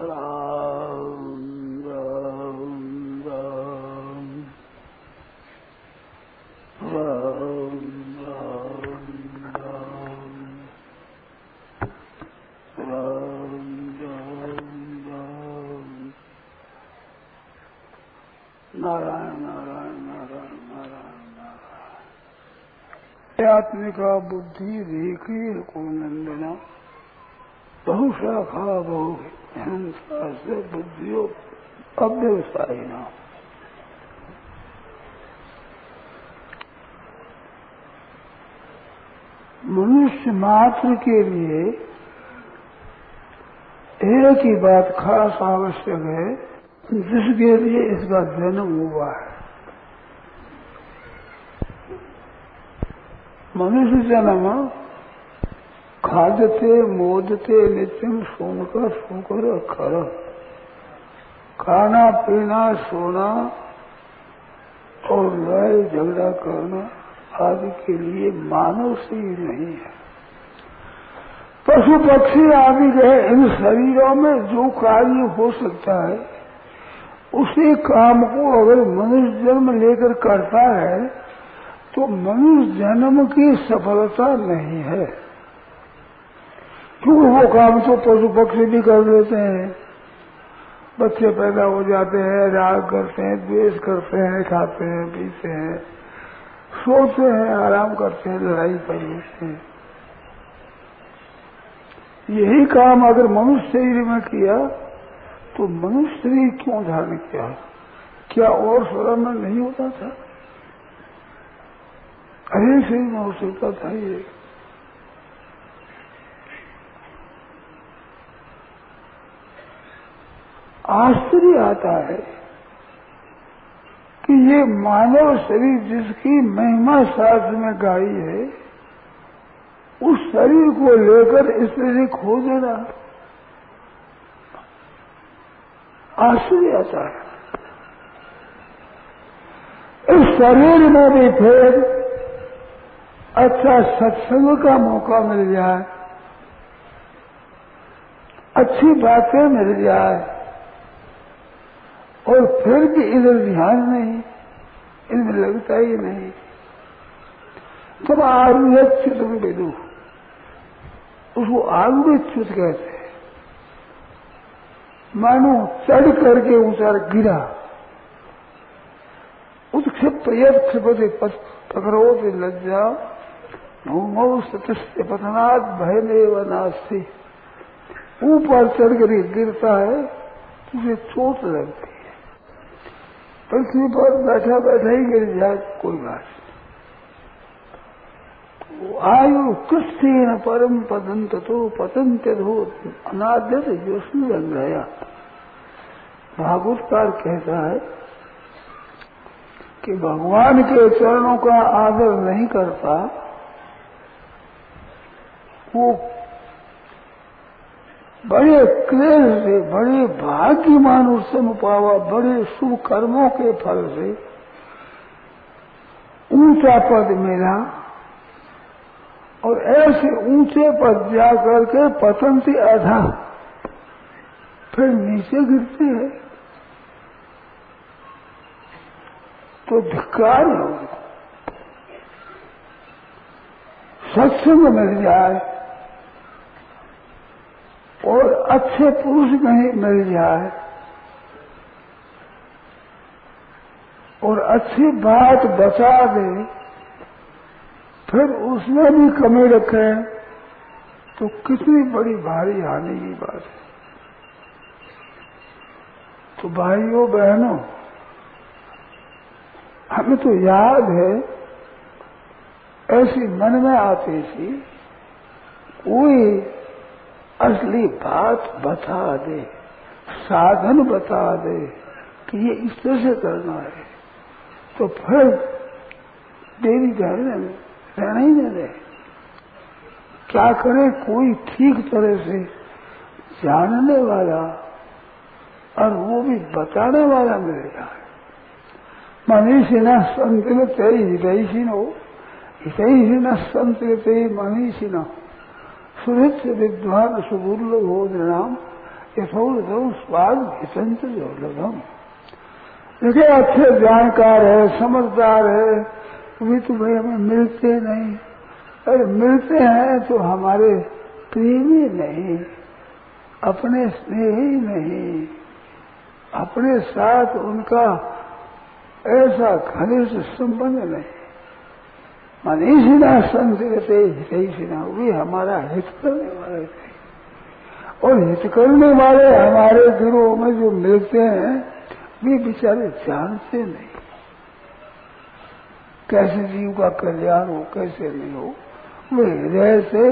राम राम राम राम राम राम राम राम राम नारायण नारायण नारायण नारायण नारायण। आत्मिका बुद्धि रेखी को नंदना बहुशाखा बहु हिंसा से बुद्धियों अव्यवसायी न। मनुष्य मात्र के लिए एक ही बात खास आवश्यक है, जिसके लिए इसका जन्म हुआ है। मनुष्य जन्म खादते मोदते नित्यम सोनकर सोकर अखर, खाना पीना सोना और लड़ाई झगड़ा करना आदि के लिए मानव से ही नहीं है। पशु पक्षी आदि के इन शरीरों में जो कार्य हो सकता है, उसी काम को अगर मनुष्य जन्म लेकर करता है तो मनुष्य जन्म की सफलता नहीं है। क्योंकि वो काम तो पशु पक्षी भी कर लेते हैं। बच्चे पैदा हो जाते हैं, राग करते हैं, द्वेष करते हैं, खाते हैं, पीते हैं, सोते हैं, आराम करते हैं, लड़ाई कर लेते हैं। यही काम अगर मनुष्य शरीर में किया तो मनुष्य शरीर क्यों धारण किया? क्या और शरीर में नहीं होता था? अरे शरीर में हो सकता था ये। आश्चर्य आता है कि ये मानव शरीर जिसकी महिमा शास्त्र में गाई है, उस शरीर को लेकर इसने खो देना। आश्चर्य आता है। इस शरीर में भी फिर अच्छा सत्संग का मौका मिल जाए, अच्छी बातें मिल जाए, और फिर भी इधर ध्यान नहीं, इनमें लगता ही नहीं। तब आरूढ़ में बेदू, उसको आरूढ़ कहते हैं। मानो चढ़ करके ऊंचा गिरा, उत्क्षिप्त यत्क्षिपते पकड़ोते लज्जा भूमौ सतस्य पतनात् भयमेव नास्ति। ऊपर चढ़ करके गिरता है तो उसे चोट लगती है। पृथ्वी पर बैठा बैठा ही गिर जाए कोई बात नहीं। आयु कृष्ण परम पदंत तो पतंत हो अनाद्यत जोष्ण लग गया। भागवतकार कहता है कि भगवान के चरणों का आदर नहीं करता वो बड़े क्लेश से, बड़े भाग्यमान उससे पावा, बड़े शुभ कर्मों के फल से ऊंचा पद मिला, और ऐसे ऊंचे पद जाकर के पतन से आधा फिर नीचे गिरते हैं तो धिक्कार है उनको। सत्संग मिल जाए और अच्छे पुरुष नहीं मिल जाए और अच्छी बात बता दे, फिर उसमें भी कमी रखे तो कितनी बड़ी भारी हानि की बात है। तो भाइयों बहनों, हमें तो याद है ऐसी मन में आती थी, कोई असली बात बता दे, साधन बता दे कि ये इस तरह से करना है, तो फिर देरी रहने में रहना ही नहीं रहे। क्या करे, कोई ठीक तरह से जानने वाला और वो भी बताने वाला मिल जाए। मनीषिणः संतुलते हितैषिणो हितैषिणः संतुलते मनीषिणः सुहृत् विद्वान सुबुर्लभो नृणाम यथोरथम स्वाद हितंत दुर्लभम। देखिए अच्छे जानकार है, समझदार है, वे तो भाई हमें मिलते नहीं। अरे मिलते हैं तो हमारे प्रेमी नहीं, अपने स्नेही नहीं, अपने साथ उनका ऐसा घनिष्ठ संबंध नहीं। मनीषिना संतते हितैषिना, वे हमारा हित करने वाले थे। और हित करने वाले हमारे गिरोह में जो मिलते हैं वे बेचारे जानते नहीं कैसे जीव का कल्याण हो, कैसे नहीं हो। वे हृदय से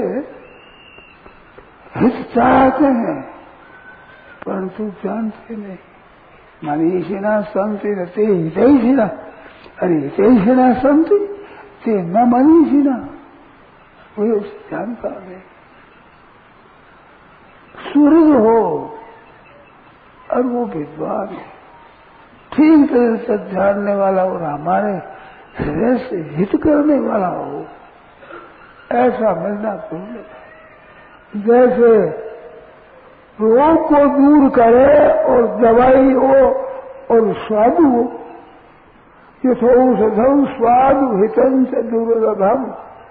हित चाहते हैं परंतु जानते नहीं। मनीषिना संति ते हितैषिना, अरे हितैषिना संति ते न मनीषिना, वे उस जानकार है। सूर्य हो और वो विद्वान हो, ठीक तरह से जानने वाला और हमारे हृदय से हित करने वाला हो, ऐसा मिलना दुर्लभ है। जैसे रोग को दूर करे और दवाई हो और स्वाद हो, यथोषधम स्वाद हितं च दुर्लभम।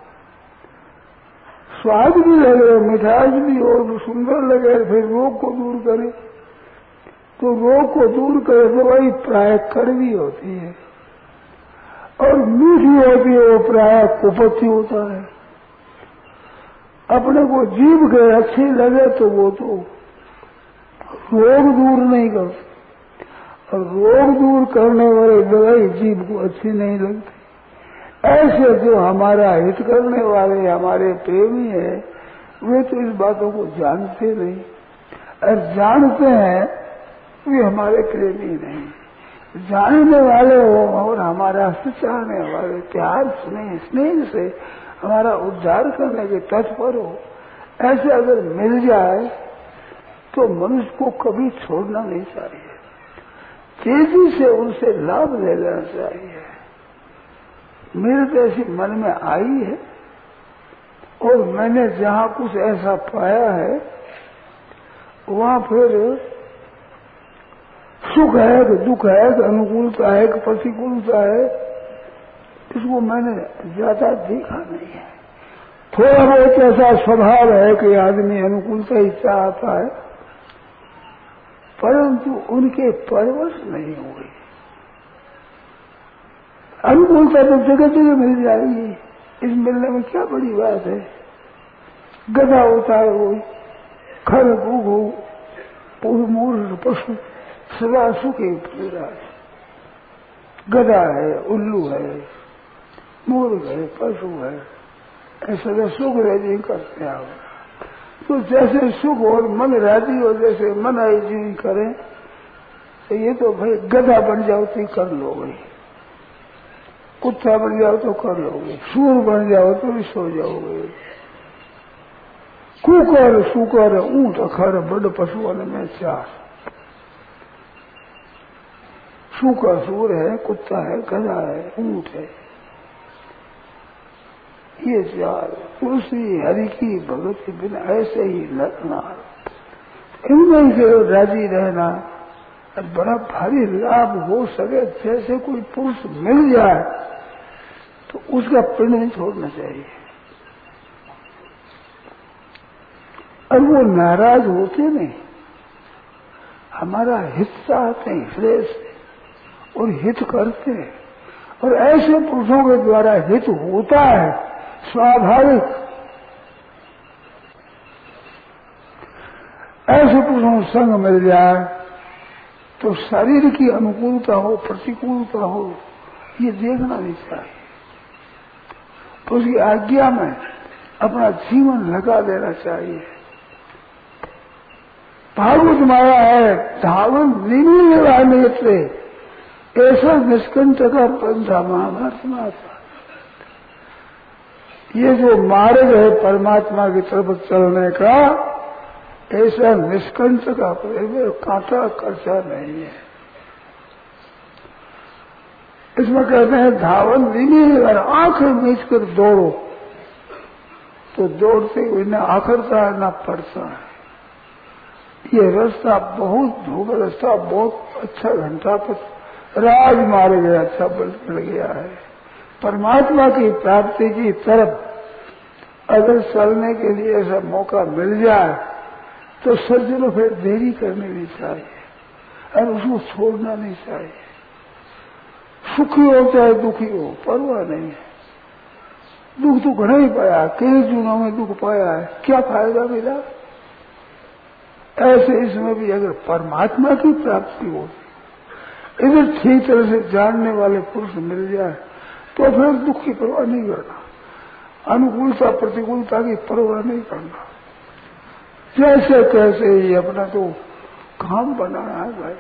स्वाद भी लगे, मिठास भी और सुंदर लगे, फिर रोग को दूर करे तो रोग को दूर करे दवाई प्राय कड़वी होती है और मीठी होती है, वो प्राय कुपथी होता है। अपने को जीभ के अच्छी लगे तो वो तो रोग दूर नहीं करती, और रोग दूर करने वाली दवाई जीभ को अच्छी नहीं लगती। ऐसे जो हमारा हित करने वाले हमारे प्रेमी है वे तो इस बातों को जानते नहीं, और जानते हैं वे हमारे प्रेमी नहीं। जानने वाले हो और हमारा हित चाहने वाले, प्यार स्नेह से हमारा उद्धार करने के तत्पर हो, ऐसे अगर मिल जाए तो मनुष्य को कभी छोड़ना नहीं चाहिए, तेजी से उनसे लाभ ले लेना चाहिए। मेरे तो ऐसी मन में आई है और मैंने जहाँ कुछ ऐसा पाया है वहाँ फिर सुख है कि दुख है कि अनुकूलता है कि प्रतिकूलता है, इसको मैंने ज्यादा देखा नहीं है। थोड़ा बहुत ऐसा स्वभाव है कि आदमी अनुकूलता ही चाहता है, परंतु उनके परवश नहीं हुए। अनुकूलता तो जगह जगह मिल जाएगी, इस मिलने में क्या बड़ी बात है। गधा होता है वो खर घू मूर्ख पशु सदा सुखे पूरा है। गधा है, उल्लू है, मूर्ख है, पशु है, ऐसा सुख राजी करते हैं। तो जैसे सुख और मन राजी हो, जैसे मन राजी करें, तो ये तो भाई गधा बन जाओ तो कर लोगे, कुत्ता बन जाओ तो कर लोगे, सूर बन जाओ तो भी सो जाओगे। कुकर सुकर ऊंट अखर बड़ पशुओं में चार, सूकर सूर है, कुत्ता है, गधा है, ऊंट है, ये चार। तुलसी हरि की भगत के बिना ऐसे ही लड़ना, इनमें से राजी रहना बड़ा भारी लाभ हो सके। जैसे कोई पुरुष मिल जाए तो उसका पिंड नहीं छोड़ना चाहिए, और वो नाराज होते नहीं, हमारा हित चाहते हैं हृदय से और हित करते हैं, और ऐसे पुरुषों के द्वारा हित होता है स्वाभाविक। ऐसे पुरुषों को संग मिल जाए तो शरीर की अनुकूलता हो प्रतिकूलता हो ये देखना नहीं चाहिए, तो उसकी आज्ञा में अपना जीवन लगा देना चाहिए। भागवत माया है धावन निमित्ते ऐसा निष्कंठ का पंथा महाभारत में आता। ये जो मार्ग है परमात्मा की तरफ चलने का, ऐसा निष्कंठ का कांटा खर्चा नहीं है। इसमें कहते हैं धावन धीमी, अगर आंख मीच कर दौड़ो तो दौड़ते हुए न आखरता है न पड़ता है। ये रास्ता बहुत धूप रास्ता, बहुत अच्छा घंटा पर राज मार गया, अच्छा मिल गया है। परमात्मा की प्राप्ति की तरफ अगर चलने के लिए ऐसा मौका मिल जाए तो सज्जनों फिर देरी करनी नहीं चाहिए और उसको छोड़ना नहीं चाहिए। सुखी हो चाहे दुखी हो परवाह नहीं है। दुख तो घना ही पाया, कई जूनों में दुख पाया है, क्या फायदा मिला? ऐसे इसमें भी अगर परमात्मा की प्राप्ति हो, इधर ठीक तरह से जानने वाले पुरुष मिल जाए तो फिर दुख की परवाह नहीं करना, अनुकूलता प्रतिकूलता की परवाह नहीं करना। जैसे कैसे ही अपना तो काम बनाना है भाई।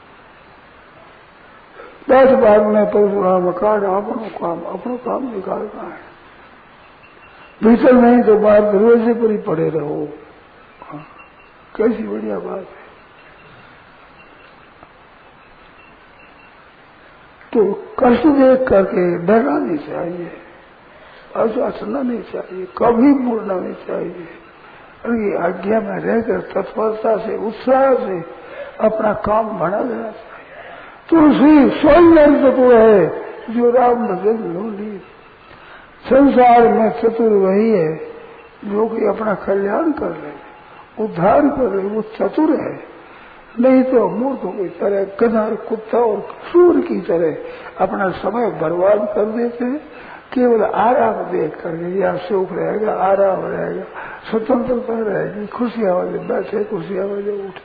10 बार में परशुराम काट अपना काम निकालना है। भीतर नहीं तो बाहर दरवाजे पर ही पड़े रहो। कैसी बढ़िया बात है। तो कष्ट देख करके डरना नहीं चाहिए, असना नहीं चाहिए, कभी मुड़ना नहीं चाहिए। उनकी आज्ञा में रहकर तत्परता से उत्साह से अपना काम बढ़ा देना चाहिए। तुलसी स्वयं चतुर है जो राम भजन लोली। संसार में चतुर वही है जो कि अपना कल्याण कर ले, उद्धार कर ले, वो चतुर है। नहीं तो मूर्खों की तरह गधा कुत्ता और सूर की तरह अपना समय बर्बाद कर देते हैं। केवल आराम देख करके या सुख रहेगा, आराम रहेगा, स्वतंत्रता रहेगी, खुशियां वाले बैठे, खुशियां वाले उठे,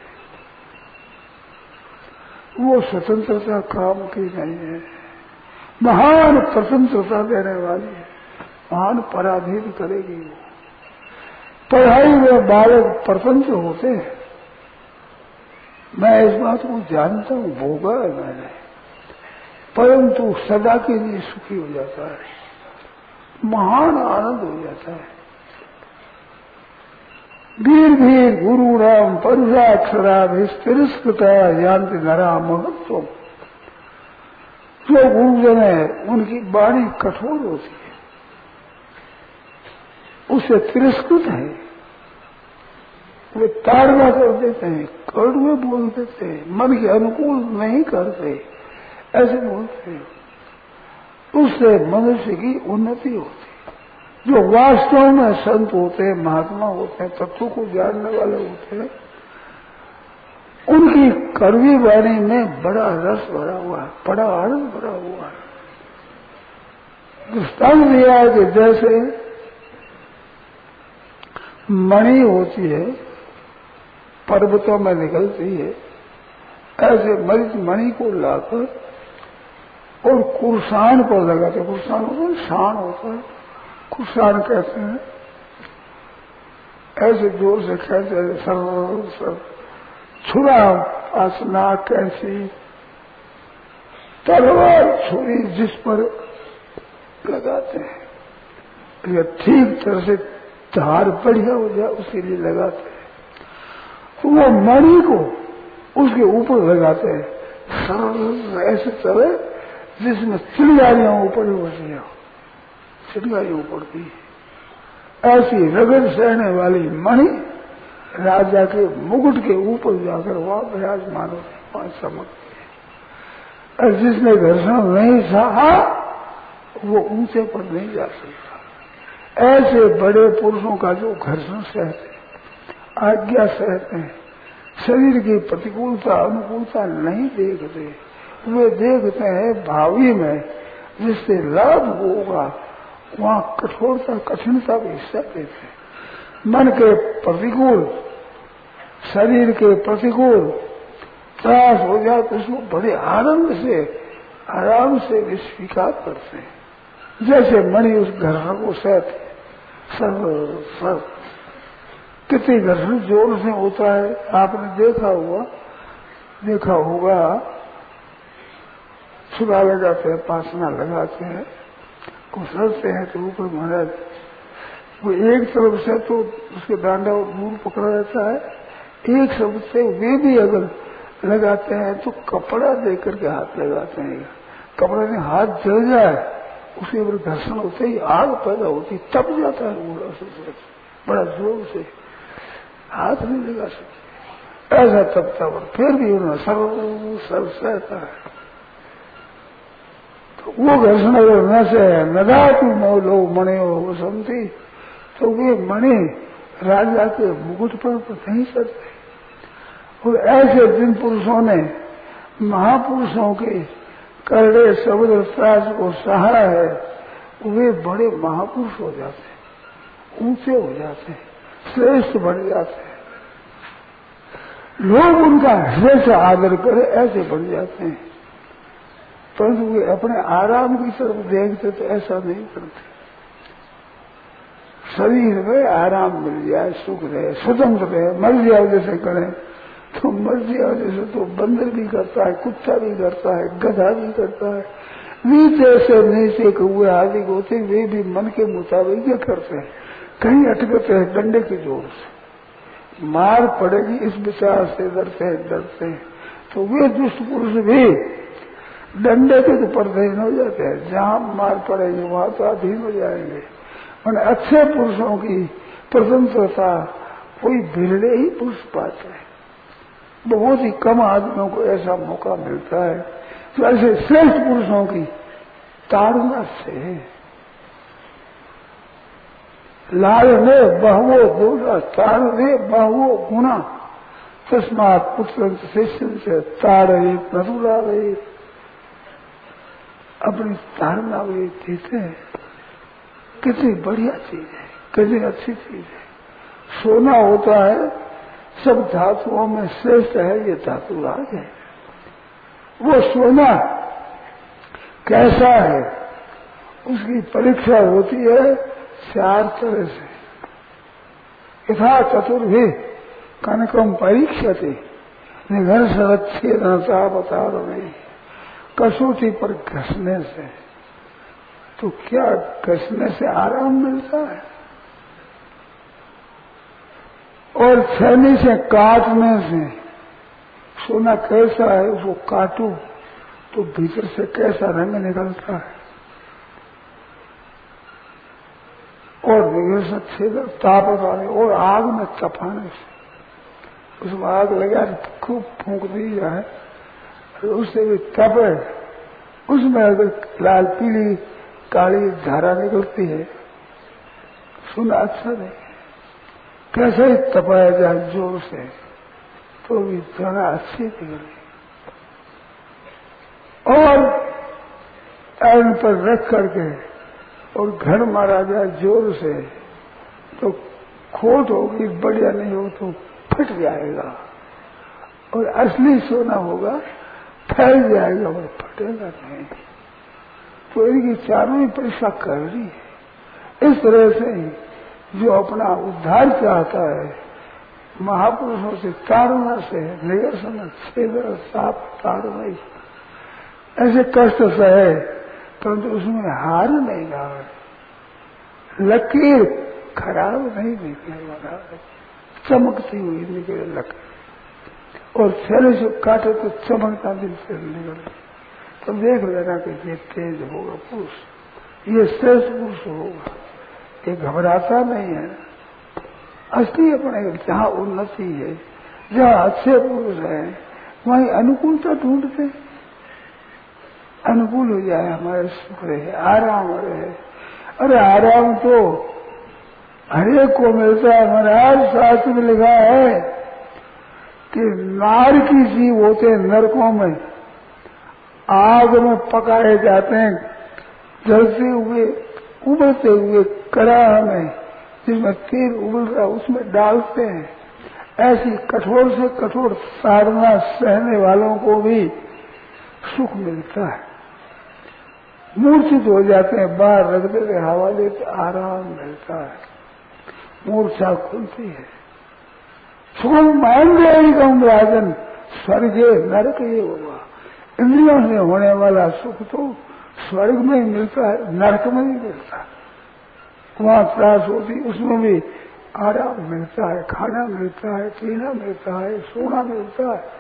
वो स्वतंत्रता काम की नहीं है। महान स्वतंत्रता देने वाली है, महान पराधीन करेगी वो। पढ़ाई में बालक स्वतंत्र होते हैं, मैं इस बात को जानता हूँ, भोगा है मैंने, परंतु सदा के लिए सुखी हो जाता है, महान आनंद हो जाता है। वीर भीर गुरु राम परुषाक्षरा तिरस्कृता यांति नरा महत्व। जो गुरुजन है उनकी वाणी कठोर होती है, उससे तिरस्कृत है, वे ताड़ना कर देते हैं, कड़वे बोल देते हैं, मन के अनुकूल नहीं करते, ऐसे बोलते हैं। उससे मनुष्य की उन्नति होती है। जो वास्तव में संत होते हैं, महात्मा होते हैं, तत्व को जानने वाले होते हैं, उनकी कड़वी वाणी में बड़ा रस भरा हुआ है, बड़ा आनंद भरा हुआ है। दृष्टांत दिया है कि जैसे मणि होती है, पर्वतों में निकलती है, ऐसे मृत मणि को लाकर और कुर्सान पर लगाते, कुर्सान होता है, शान होता है, कुर्सान कहते हैं, ऐसे जोर से खेलते सर छुरा आसना कैसी तलवार छुरी जिस पर लगाते हैं, या ठीक तरह से धार बढ़िया हो जाए उसके लिए लगाते हैं, तो वो मणि को उसके ऊपर लगाते हैं, सरल ऐसे चले जिसमें चिड़ियारियां ऊपर ही बची हो, चिड़ियारियां पड़ती। ऐसी रगड़ सहने वाली मणि राजा के मुकुट के ऊपर जाकर वहां विराजमान होती, वहां चमकती है। और जिसने घर्षण नहीं सहा वो ऊंचे पर नहीं जा सकता। ऐसे बड़े पुरुषों का जो घर्षण सहते, आज्ञा सहते हैं, शरीर की प्रतिकूलता अनुकूलता नहीं देखते, वे देखते हैं भावी में जिससे लाभ होगा, वहां कठोरता कठिनता का हिस्सा देते हैं। मन के प्रतिकूल, शरीर के प्रतिकूल त्रास हो जाए तो उसको बड़े आनंद से आराम से वे स्वीकार करते हैं। जैसे मणि उस घर्षण को सहते, सब कितनी घर्षण जोर से होता है, आपने देखा होगा, छुरा लगाते हैं, पासना लगाते हैं, कुसलते हैं तो ऊपर महाराज वो एक तरफ से तो उसके डांडा दूर पकड़ा रहता है, एक शब्द से वे भी अगर लगाते हैं तो कपड़ा दे करके हाथ लगाते हैं। कपड़े में हाथ जल जाए उसके ऊपर घर्षण होते ही आग पैदा होती, तप जाता है, बड़ा जोर से हाथ नहीं लगा सकते। ऐसा तपता और फिर भी उन्होंने सब सहता है। तो वो घर्षण अगर न से नदातु मोलो मणे हो वसंती, तो वे मणि राजा के मुकुट पर नहीं सकते। और ऐसे जिन पुरुषों ने महापुरुषों के करड़े शब्द त्रास को सहा है, वे बड़े महापुरुष हो जाते हैं, ऊंचे हो जाते हैं, श्रेष्ठ बन जाते हैं। लोग उनका हृदय से आदर करें ऐसे बन जाते हैं। परंतु वे अपने आराम की तरफ देखते तो ऐसा नहीं करते। शरीर में आराम मिल जाए, सुख रहे, स्वतंत्र रहे, मर जाओ जैसे करें तो मर जाओ जैसे, तो बंदर भी करता है, कुत्ता भी करता है, गधा भी करता है। नीचे से नीचे कौए आदि होते वे भी मन के मुताबिक ये करते हैं, कहीं अटकते हैं डंडे की जोर से, मार पड़ेगी इस विचार से डरते हैं। तो वे दुष्ट पुरुष भी डंडे के तो परधीन हो जाते हैं, जहां मार पड़ेगी वहां तो अधीन हो जाएंगे। मैंने अच्छे पुरुषों की प्रशंसा कोई बिरले ही पुरुष पाते हैं। बहुत ही कम आदमियों को ऐसा मौका मिलता है। तो ऐसे श्रेष्ठ पुरुषों की ताड़ना से लाल ने बहुवो दोषा ताड़ने बहुवो गुना तस्मात पुत्र शिष्य से ताड़े नदुला रहे, अपनी ताड़ना वे देते हैं। कितनी बढ़िया चीज है, कितनी अच्छी चीज है। सोना होता है सब धातुओं में श्रेष्ठ है, ये धातु राज है। वो सोना कैसा है उसकी परीक्षा होती है 4 तरह से। यथा चतुर्भि कनकम परीक्षते निघर्षरच्छेदनता बता रहे, कसौटी पर घसने से। तो क्या घसने से आराम मिलता है? और छेनी से काटने से सोना कैसा है, उसको काटो तो भीतर से कैसा रंग निकलता है। और ताप और आग में तपाने से, उसमें आग लगा खूब फूंक दी जाए, उससे भी तपे, उसमें अगर लाल पीली काली धारा निकलती है, सोना अच्छा नहीं। कैसे ही तपाया जाए जोर से तो भी धारा अच्छी निकले। और पैन पर रख करके और घर मारा जाए जोर से तो खोट होगी, बढ़िया नहीं हो तो फट जाएगा। और असली सोना होगा फैल जाएगा और फटेगा नहीं। तो इनकी चारों ही परीक्षा कर रही है। इस तरह से जो अपना उद्धार चाहता है, महापुरुषों से ताड़ना से निरसन छेदन साप ताड़ना, ऐसे कष्ट सहे परंतु उसमें हार नहीं रहा, लकीर खराब नहीं निकले वाला, चमकती हुई निकले लकीर। और छेले से काटे तो चमकता दिल से निकले। तो देख लेना कि ये तेज होगा पुरुष, ये श्रेष्ठ पुरुष होगा, ये घबराता नहीं है। असली अपने जहाँ उन्नति है, जहाँ अच्छे पुरुष है, वहीं अनुकूलता ढूंढते, अनुकूल हो जाए, हमारे सुख रहे, आराम रहे। अरे आराम तो हरेक को मिलता है। महाराज शास्त्र में लिखा है कि नार की जीव होते हैं नरकों में, आग में पकाए जाते हैं, जलते हुए उबलते हुए कड़ाह में जिसमें तेल उबल रहा उसमें डालते हैं। ऐसी कठोर से कठोर साधना सहने वालों को भी सुख मिलता है। मूर्छित हो जाते हैं, बाहर रख देते, हवा लेते, आराम मिलता है, मूर्छा खुलती है। सुखम मान जाएगा राजन, स्वर्ग नरक ये होगा। इंद्रियों से होने वाला सुख तो स्वर्ग में ही मिलता है, नरक में नहीं मिलता। वहां त्रास होती, उसमें भी आराम मिलता है, खाना मिलता है, पीना मिलता है, सोना मिलता है।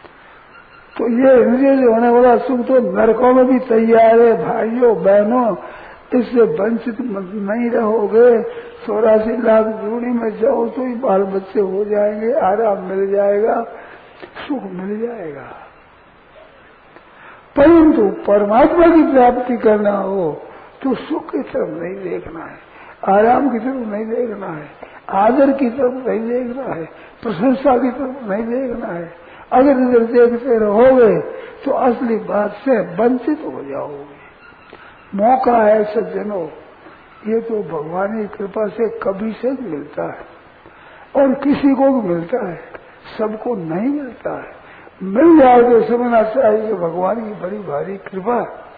तो ये इंद्रिय से होने वाला सुख तो नरकों में भी तैयार है। भाइयों बहनों, इससे वंचित नहीं रहोगे। 84 लाख जोड़ी में जाओ तो ही बाल बच्चे हो जाएंगे, आराम मिल जाएगा। सुख मिल जाएगा। परंतु परमात्मा की प्राप्ति करना हो तो सुख की तरफ नहीं देखना है, आराम की तरफ नहीं देखना है, आदर की तरफ नहीं देखना है, प्रशंसा की तरफ नहीं देखना है। अगर इधर देखते रहोगे तो असली बात से वंचित हो जाओगे। मौका है सज्जनों, ये तो भगवान की कृपा से कभी से मिलता है और किसी को भी मिलता है, सबको नहीं मिलता है। मिल जाए तो समझना चाहिए कि भगवान की बड़ी भारी कृपा,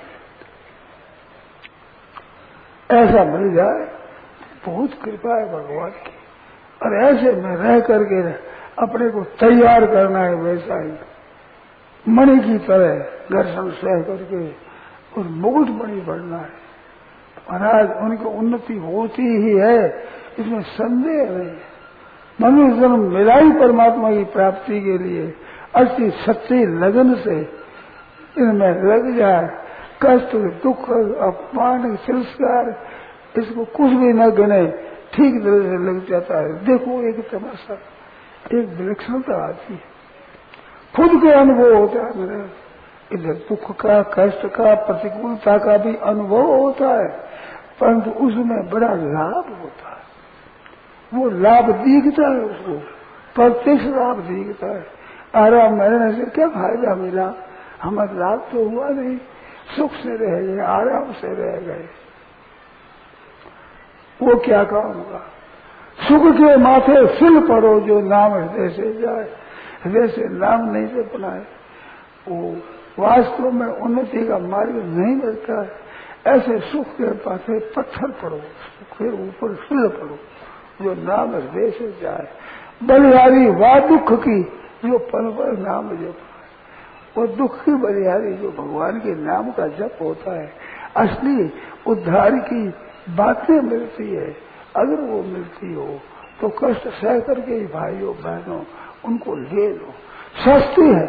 ऐसा मिल जाए बहुत कृपा है भगवान की। और ऐसे में रह करके अपने को तैयार करना है, वैसा ही मणि की तरह घर्षण सह करके और मुकुट मणि बढ़ना है। महाराज उनकी उन्नति होती ही है, इसमें संदेह नहीं। मनुष्य जन्म मिला ही परमात्मा की प्राप्ति के लिए, अच्छी सच्ची लगन से इनमें लग जाए। कष्ट, दुख, अपमान, तिरस्कार इसको कुछ भी न गणे, ठीक तरह से लग जाता है। देखो एक तमाशा, एक विलक्षणता आती है, खुद के अनुभव होता है मेरा। इधर दुख का, कष्ट का, प्रतिकूलता का भी अनुभव होता है, परंतु उसमें बड़ा लाभ होता है। वो लाभ दिखता है, उसको प्रत्यक्ष लाभ दिखता है। आराम रहने से क्या फायदा मिला, हमारा लाभ तो हुआ नहीं, सुख से रह गए, आराम से रह गए, वो क्या काम हुआ। सुख के माथे सिल पड़ो जो नाम हृदय से जाए, हृदय से नाम नहीं से बनाए, वो वास्तव में उन्नति का मार्ग नहीं मिलता है। ऐसे सुख के पासे पत्थर पड़ो, सुख के ऊपर सिल पड़ो जो नाम हृदय से जाए। बलिहारी वा दुख की जो पल पल नाम जप, वो दुख की बलिहारी जो भगवान के नाम का जप होता है। असली उद्धार की बातें मिलती है, अगर वो मिलती हो तो कष्ट सह करके ही भाइयों बहनों उनको ले लो, सस्ती है।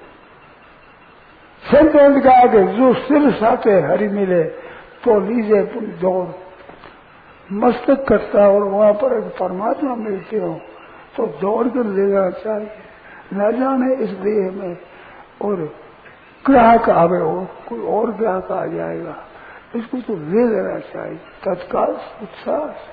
संत ने कहा कि जो सिर साथे हरि मिले तो लीजिए तुम दौड़, मस्तक कटता और वहां पर परमात्मा मिलते हो तो दौड़ कर ले जाना चाहिए। न जाने इस देह में और ग्राहक आवे हो, कोई और ग्राहक आ जाएगा, इसको तो ले लेना चाहिए तत्काल उत्साह से।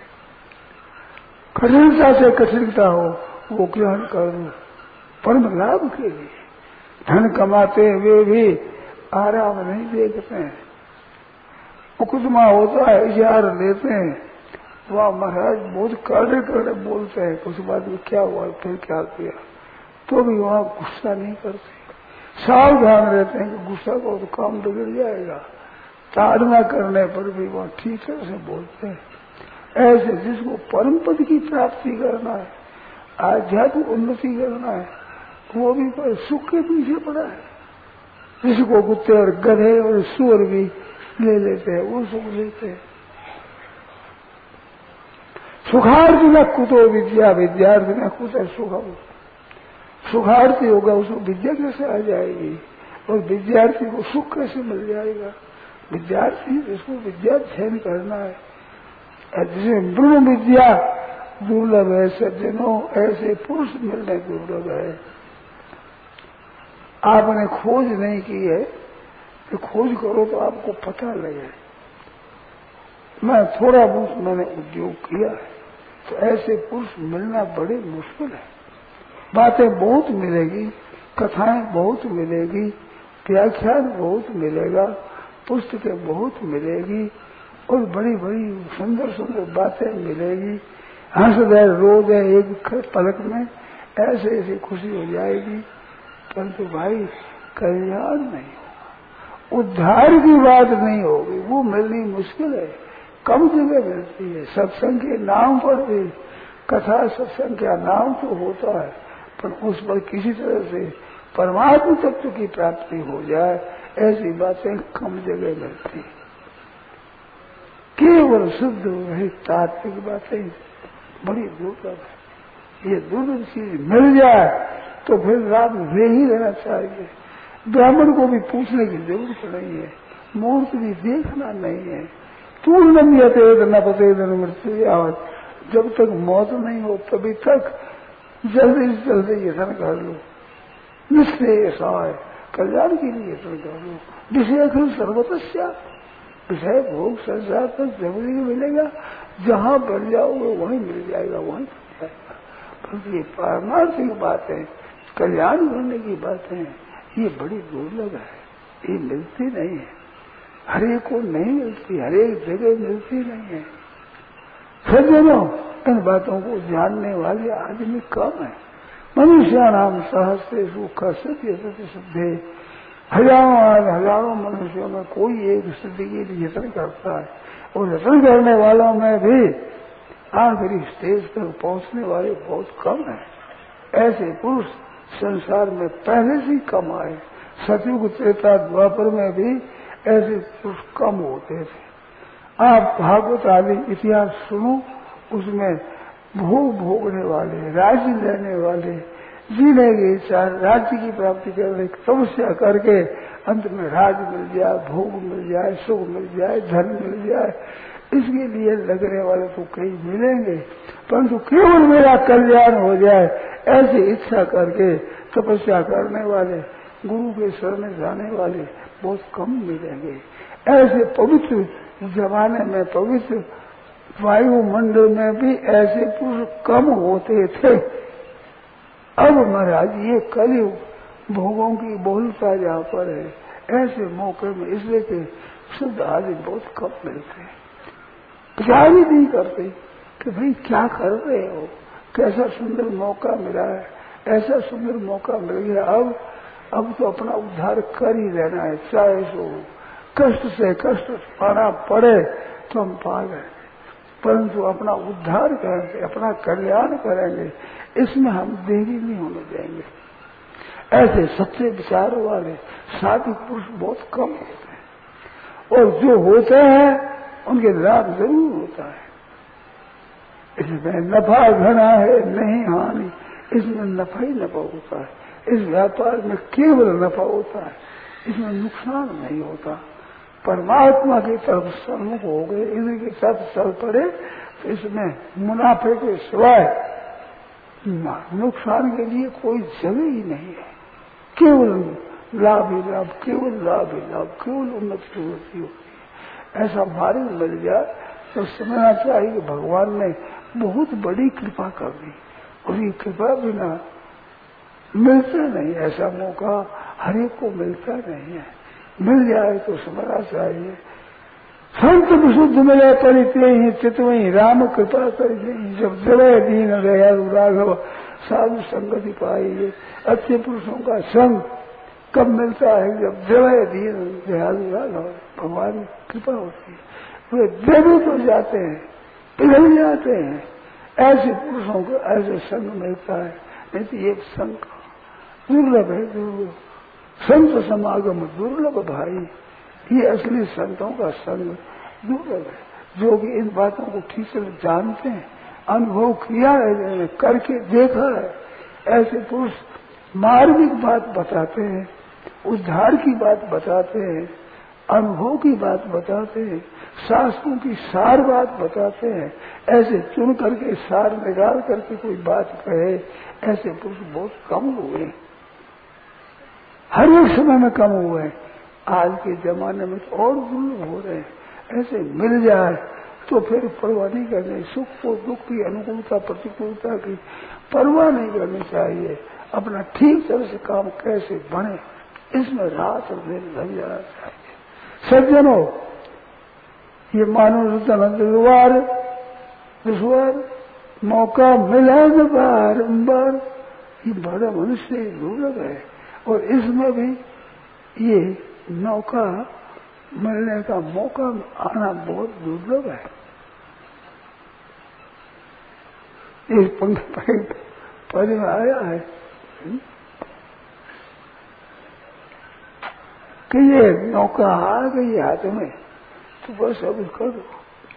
कठिनता से कठिनता हो वो ग्रहण कर दो परम लाभ के लिए। धन कमाते हुए भी आराम नहीं देखते हैं, मुकदमा होता है, इजार लेते हैं, वह महाराज बहुत कड़े कड़े बोलते हैं, कुछ बात में क्या हुआ फिर क्या किया, तो भी वहां गुस्सा नहीं करते, सावधान रहते हैं कि गुस्सा को तो काम बिगड़ जाएगा। ताड़ना करने पर भी वह ठीक तरह से बोलते हैं। ऐसे जिसको परम पद की प्राप्ति करना है, आध्यात्मिक उन्नति करना है, वो भी कोई सुख के पीछे पड़ा है। जिसको कुत्ते और गधे और सुअर भी ले लेते हैं, वो सुख लेते हैं। सुखार्थी न कुतो विद्या, विद्यार्थी न कुतो सुखम। सुखार्थी होगा उसको विद्या कैसे आ जाएगी, और विद्यार्थी को सुख कैसे मिल जाएगा। विद्यार्थी जिसको विद्या अध्ययन करना है, जिसे ब्रह्म विद्या दुर्लभ है सज्जनों, ऐसे पुरुष मिलने दुर्लभ है। आपने खोज नहीं की है तो खोज करो तो आपको पता लगे। मैं थोड़ा बहुत मैंने उद्योग किया है, तो ऐसे पुरुष मिलना बड़े मुश्किल है। बातें बहुत मिलेगी, कथाएं बहुत मिलेगी, व्याख्यान बहुत मिलेगा, पुस्तकें बहुत मिलेगी और बड़ी बड़ी सुंदर सुंदर बातें मिलेगी। हंस दे रो दे एक पलक में, ऐसे ऐसी खुशी हो जाएगी, परंतु भाई कल्याण नहीं होगा, उद्धार की बात नहीं होगी, वो मिलनी मुश्किल है, कम जगह मिलती है। सत्संग के नाम पर भी कथा सत्संग का नाम तो होता है, पर उस पर किसी तरह से परमात्मा तत्व की प्राप्ति हो जाए, ऐसी बातें कम जगह मिलती है। केवल शुद्ध वही तात्विक बातें बड़ी दुर्लभ है। ये दुर्लभ चीज मिल जाए तो फिर लाभ वे ही रहना चाहिए। ब्राह्मण को भी पूछने की जरूरत नहीं है, मूर्त भी देखना नहीं है। पूर्णम यतेद न पतेद न मृत्यु आवत, जब तक मौत नहीं हो तभी तक जल्दी से जल्दी यत्न कर लो, निश्रेयसाय, कल्याण के लिए यत्न करो। विषय खिल सर्वतस्या, विषय भोग संसार तक जरूरी मिलेगा, जहाँ बढ़ जाओगे वहीं मिल जाएगा, वहीं मिल जाएगा। परंतु ये पारमार्थिक बातें, कल्याण करने की बातें, ये बड़ी दुर्लभ है, ये मिलती नहीं है, हरेक को नहीं मिलती, हरेक जगह मिलती नहीं है। सज्जनों, इन बातों को जानने वाले आदमी कम है। मनुष्य नाम सहस्रेषु कश्चित् यतते सिद्धे, हजारों मनुष्यों में कोई एक सिद्धि के लिए यत्न करता है, और यत्न करने वालों में भी आखिरी स्टेज तक पहुंचने वाले बहुत कम है। ऐसे पुरुष संसार में पहले से ही कम आए। सतयुग त्रेता द्वापर में भी ऐसे पुरुष कम होते थे। आप भागवत आदि इतिहास सुनो, उसमें भोग भोगने वाले, राज्य लेने वाले, जीने की इच्छा, राज्य की प्राप्ति करने की तपस्या करके अंत में राज्य मिल जाए, भोग मिल जाए, सुख मिल जाए, धन मिल जाए, इसके लिए लगने वाले तो कई मिलेंगे, परंतु केवल मेरा कल्याण हो जाए ऐसी इच्छा करके तपस्या करने वाले, गुरु के शरण जाने वाले बहुत कम मिलेंगे। ऐसे पवित्र जमाने में, पवित्र वायुमंडल में भी ऐसे पुरुष कम होते थे। अब महाराज ये कलयुग भोगों की बहुलता जहाँ पर है, ऐसे मौके में इसलिए कि शुद्ध आदमी बहुत कम मिलते हैं। विचार ही नहीं करते कि भाई क्या कर रहे हो, कैसा सुंदर मौका मिला है, ऐसा सुंदर मौका मिल गया, अब तो अपना उद्धार कर ही लेना है, चाहे सो कष्ट से कष्ट पाना पड़े तो हम पा गए, परंतु अपना उद्धार करेंगे, अपना कल्याण करेंगे, इसमें हम देरी नहीं होने देंगे। ऐसे सच्चे विचारों वाले साधु पुरुष बहुत कम होते हैं, और जो होते हैं उनके लाभ जरूर होता है। इसमें नफा घना है, नहीं हानि, इसमें नफा ही नफा होता है। इस व्यापार में केवल नफा होता है, इसमें नुकसान नहीं होता। परमात्मा की तरफ सम्मुख हो गए, इनके साथ चल पड़े तो इसमें मुनाफे के सिवाय नुकसान के लिए कोई जगह ही नहीं है। केवल लाभ ही लाभ, केवल लाभ ही लाभ, केवल उन्नति होती है। ऐसा मार्ग मिल जाए तो समझना चाहिए कि भगवान ने बहुत बड़ी कृपा कर दी, और ये कृपा बिना मिलता नहीं, ऐसा मौका हर एक को मिलता नहीं है। मिल जाए तो समझना चाहिए। संत विशुद्ध मिले परिते ही चितवही राम कृपा कर दी, जब जय दीन दयालु राघव साधु संगति पाई। अच्छे पुरुषों का संग कब मिलता है? जब जय दीन दयालु राघव, भगवान की कृपा होती है, वे देवी तो जाते हैं, पिघल जाते हैं। ऐसे पुरुषों को ऐसे संग मिलता है, नहीं तो ये संग दुर्लभ है, दुर्लभ। संत समागम दुर्लभ भाई, ये असली संतों का संग दुर्लभ है, जो कि इन बातों को ठीक से जानते हैं, अनुभव किया है, करके देखा है। ऐसे पुरुष मार्मिक बात बताते हैं, उद्धार की बात बताते हैं, अनुभव की बात बताते हैं, शास्त्रों की सार बात बताते हैं। ऐसे चुन करके सार निकाल करके कोई बात कहे, ऐसे पुरुष बहुत कम हुए, हर एक समय में कम हुए। आज के जमाने में तो और दुर्लभ हो रहे हैं। ऐसे मिल जाए तो फिर परवाह नहीं करनी, सुख को दुख की, अनुकूलता प्रतिकूलता की परवाह नहीं करनी चाहिए। अपना ठीक तरह से काम कैसे बने, इसमें रात और दिन लग जाना चाहिए। सज्जनों, ये मानव दुश्वार मौका मिला न बारंबार, ये बड़ा मनुष्य दुर्लभ है, और इसमें भी ये मौका मिलने का मौका आना बहुत दुर्लभ है। इस पद में आया है कि ये नौका आ गई हाथ में तो बस अब कर दो।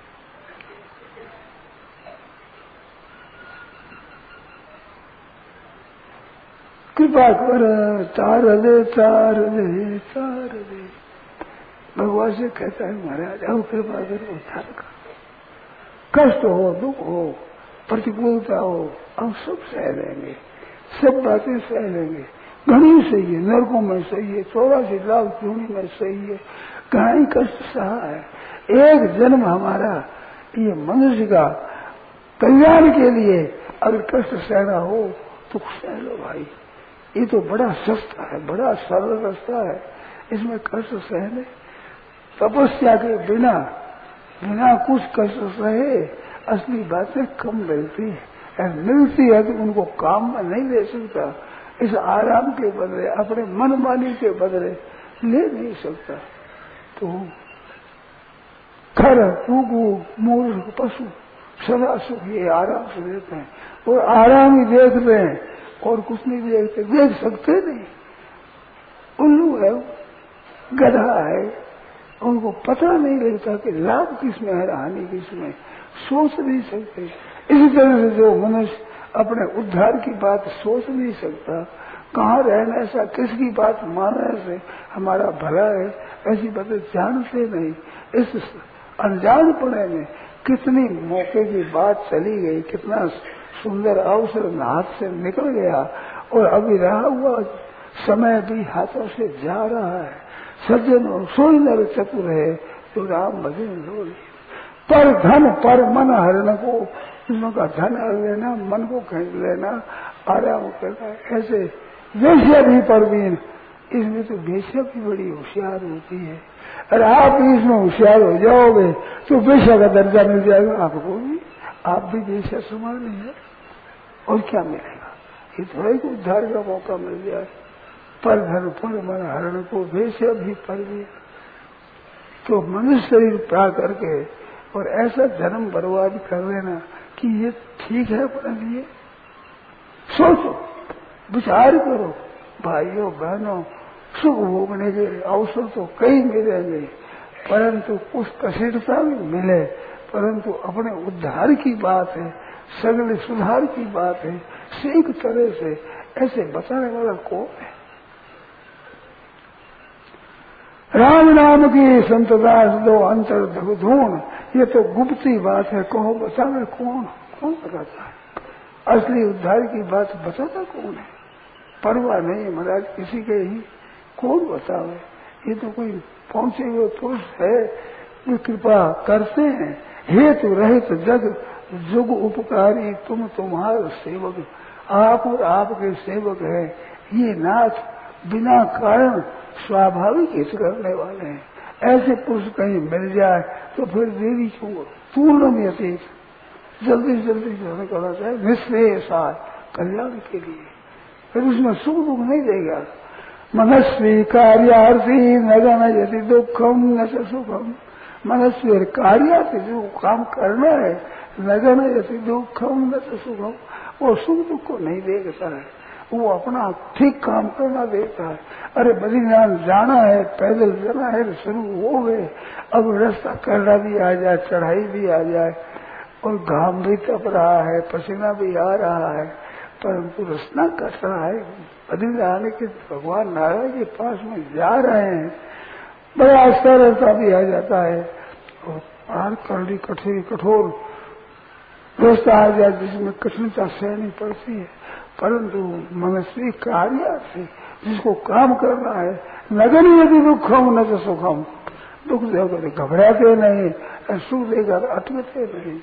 कृपा कर तार दे तार दे तार दे। भगवान से कहता है महाराज अब कृपा करो, उद्धार करो। कष्ट हो, दुख हो, प्रतिकूलता हो, हम सब सह लेंगे, सब बातें सह लेंगे, घनी सही है, नरकों में सही है, 84 लाख जूनी में सही है, कहीं कष्ट सहा है। एक जन्म हमारा ये मनुष्य का कल्याण के लिए अगर कष्ट सहना हो तो सह लो भाई। ये तो बड़ा सस्ता है, बड़ा सरल रास्ता है, इसमें कष्ट सहने। तपस्या के बिना कुछ कष्ट सहे असली बातें कम मिलती है, मिलती है तो उनको काम में नहीं ले सकता। इस आराम के बदले, अपने मनमानी के बदले ले नहीं सकता। तो खर टूकू मूर्ख पशु सदा सुख ये आराम से देते हैं, और आराम ही देख रहे हैं और कुछ नहीं देखते, देख सकते नहीं। उल्लू है, गधा है, उनको पता नहीं लगता कि लाभ किसमें है, हानि किसमें, सोच नहीं सकते। इसी तरह से जो मनुष्य अपने उद्धार की बात सोच नहीं सकता, कहाँ रहने ऐसा किसकी बात मानने से हमारा भला है, ऐसी बातें जानते नहीं। इस अनजानपने में कितनी मौके की बात चली गई, कितना सुंदर अवसर हाथ से निकल गया, और अभी रहा हुआ समय भी हाथों से जा रहा है। सज्जन सोई नर चतुर है तो राम भजन लो। पर धन पर मन हरण को, उनका धन हर लेना, मन को खींच लेना, आराम करना। ऐसे वेश्या भी परवीन, इसमें तो वेश्या भी बड़ी होशियार होती है। अरे आप भी इसमें होशियार हो जाओगे तो वेश्या का दर्जा मिल जाएगा आपको भी, आप भी वेश्या समान है। और क्या मिलेगा, ये थोड़ा ही उद्धार का मौका मिल जाए। पर धन पर मन हरण को वेश्या भी परवीन। तो मनुष्य शरीर पा करके और ऐसा जन्म बर्बाद कर लेना कि ये ठीक है अपने लिए। सोचो, विचार करो भाइयों बहनों, सुख भोगने के अवसर तो कई मिलेंगे, परंतु कुछ कशीरता भी मिले, परंतु अपने उद्धार की बात है, सगले सुधार की बात है। सीख तरह से ऐसे बताने वाला कौन है? राम नाम की संतदास दो अंतर धूण, ये तो गुप्ती बात है, कहो बतावे कौन बताता है? असली उद्धार की बात बताता कौन है? परवाह नहीं महाराज किसी के ही, कौन बतावे? ये तो कोई पहुंचे हुए पुरुष है जो कृपा करते हैं। हेतु रहित जग जुग उपकारी, तुम तुम्हारे सेवक, आप और आपके सेवक है। ये नाथ बिना कारण स्वाभाविक हित करने वाले हैं। ऐसे पुरुष कहीं मिल जाए तो फिर देरी क्यों? पूर्ण अतीत जल्दी जल्दी जो करना चाहिए, निश्रेयसाय कल्याण के लिए, फिर उसमें सुख दुख नहीं देगा। मनस्वी कार्यार्थी न जनयति दुखम न च सुखम। मनस्वी कार्यार्थी जो काम करना है, न जनयति दुखम न च सुखम, वो सुख दुख को नहीं देखता है, वो अपना ठीक काम करना देता है। अरे बद्रीनाथ जाना है, पैदल जाना है, शुरू हो गए, अब रास्ता करना भी आ जाए, चढ़ाई भी आ जाए, और घाम भी तप रहा है, पसीना भी आ रहा है, परंतु रास्ता कट रहा है। बद्रीनाथ के भगवान नारायण के पास में जा रहे हैं, बड़ा आस्था रास्ता भी आ जाता है, और पार करनी कठोर रास्ता आ जाए जिसमें कठिनता सहनी पड़ती है। परंतु मनस्वी कार्य से जिसको काम करना है, नगर यदि दुखम न तो सुखम, दुख देकर घबराते नहीं, सुख देकर अटकते नहीं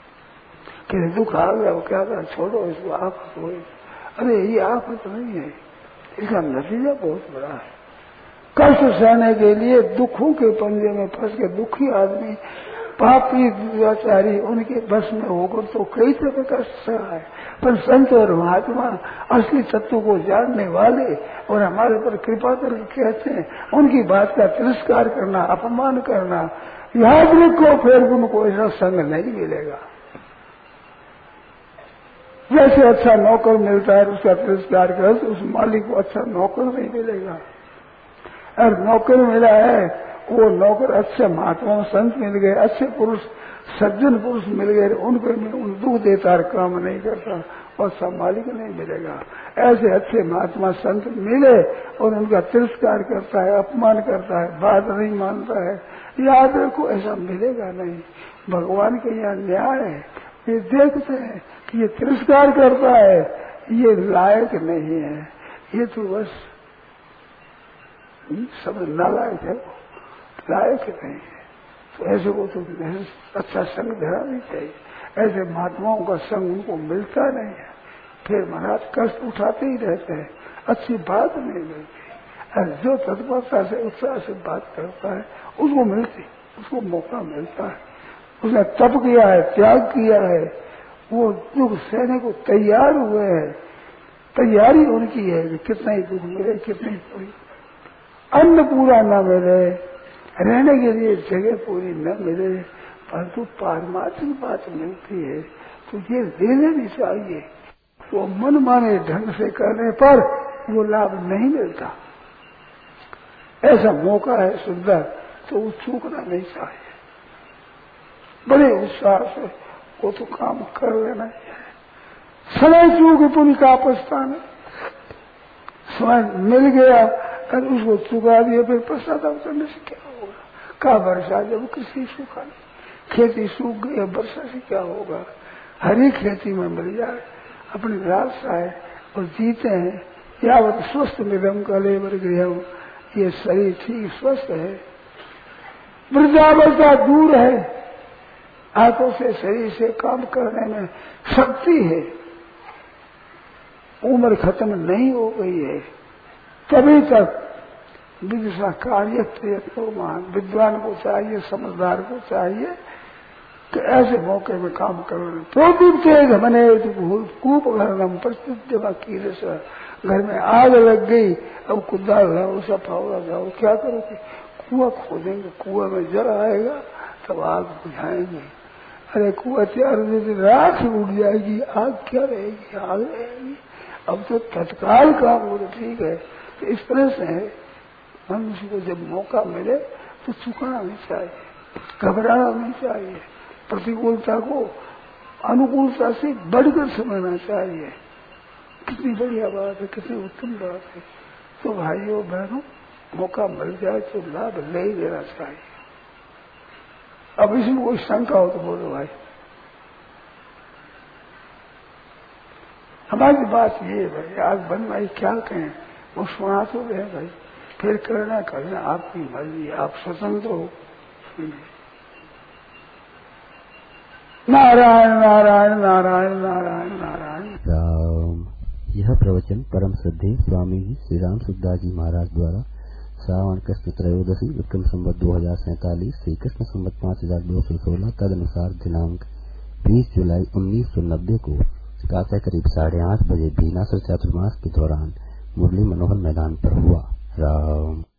कि दुख आ गया, क्या करें, छोड़ो इसको, आफत हो। अरे ये आफत नहीं है, इसका नतीजा बहुत बड़ा है। कष्ट सहने के लिए दुखों के पंजे में फंस के दुखी आदमी, पापी दुराचारी, उनके बस में होकर तो कई तरह का सहा है। पर संत और महात्मा असली तत्व को जानने वाले और हमारे पर कृपा करके कहते हैं, उनकी बात का तिरस्कार करना, अपमान करना, याद रखो फिर उनको ऐसा संग नहीं मिलेगा। जैसे अच्छा नौकर मिलता है उसका तिरस्कार कर तो उस मालिक को अच्छा नौकर नहीं मिलेगा। और नौकर मिला है, वो नौकर अच्छे महात्मा संत मिल गए, अच्छे पुरुष सज्जन पुरुष मिल गए, उनको उन दुख देता है, काम नहीं करता, और सब मालिक नहीं मिलेगा। ऐसे अच्छे महात्मा संत मिले और उनका तिरस्कार करता है, अपमान करता है, बात नहीं मानता है, याद रखो ऐसा मिलेगा नहीं। भगवान के यहाँ न्याय है, ये देखते हैं कि ये तिरस्कार करता है, ये लायक नहीं है, ये तो बस सब नालायक है, लायक नहीं है। तो ऐसे को तो अच्छा संग धरा नहीं चाहिए। ऐसे महात्माओं का संग उनको मिलता नहीं है, फिर महाराज कष्ट उठाते ही रहते हैं, अच्छी बात नहीं मिलती। और जो तत्परता से उत्साह से बात करता है उसको मिलती, उसको मौका मिलता है। उसने तप किया है, त्याग किया है, वो दुख सहने को तैयार हुए हैं। तैयारी उनकी है कि कितना ही दुख मिले, कितनी पूरी अन्न पूरा न मिले, रहने के लिए जगह पूरी न मिले, परंतु पारमार्थिक बात मिलती है तो ये दे लेनी चाहिए। तो मन माने ढंग से करने पर वो लाभ नहीं मिलता। ऐसा मौका है सुंदर, तो वो चूकना नहीं चाहिए। बड़े उत्साह से वो तो काम कर लेना चाहिए। समय चूक पुण्य का पछताना, समय मिल गया और उसको चुका दिया, फिर पश्चाताप करने से क्या होगा? का वर्षा जब कृषि सूखा, खेती सूख गई, वर्षा से क्या होगा? हरी खेती में मिल जाए, अपनी रास्ता है और जीते हैं। यावत स्वस्थ निधम कले वर गृह, ये शरीर ठीक स्वस्थ है, वृद्धावस्था दूर है, हाथों से शरीर से काम करने में शक्ति है, उम्र खत्म नहीं हो गई है, तभी तक विदिशा कार्य प्रयत्न विद्वान को चाहिए, समझदार को चाहिए कि ऐसे मौके में काम करना। प्रोदीप्त बने कूप घरनम प्रस्तुत घर में आग लग गई, अब कुदाल लाओ, सफावड़ा जाओ, क्या करोगे? कुआं खोदेंगे, कुआं में जल आएगा तब आग बुझाएंगे। अरे कुआं तैयार हो जाए, राख उड़ जाएगी, आग क्या रहेगी? आग रहेगी। अब तो तत्काल काम हो, ठीक है। तो इस तरह से मनुष्य को जब मौका मिले तो चुकाना नहीं चाहिए, घबराना नहीं चाहिए, प्रतिकूलता को अनुकूलता से बढ़कर समझना चाहिए। कितनी बढ़िया बात है, कितनी उत्तम बात है। तो भाइयों बहनों, मौका मिल जाए तो लाभ ले ही लेना चाहिए। अब इसमें कोई शंका हो तो बोलो भाई। हमारी बात ये है भाई, आज बन भाई क्या कहें, वो सुना तो गए भाई, फिर करना आपकी मर्जी, आप स्वतंत्र हो। नारायण नारायण नारायण नारायण नारायण राम। यह प्रवचन परम श्रद्धेय स्वामी जी श्री राम सुखदास जी महाराज द्वारा श्रावण कृष्ण त्रयोदशी विक्रम संवत 2047 श्री कृष्ण संवत 5216 तदनुसार दिनांक 20 जुलाई 1990 को प्रातः करीब 8:30 बजे बीनासुर चातुर्मास के दौरान मुरली मनोहर मैदान पर हुआ। राम।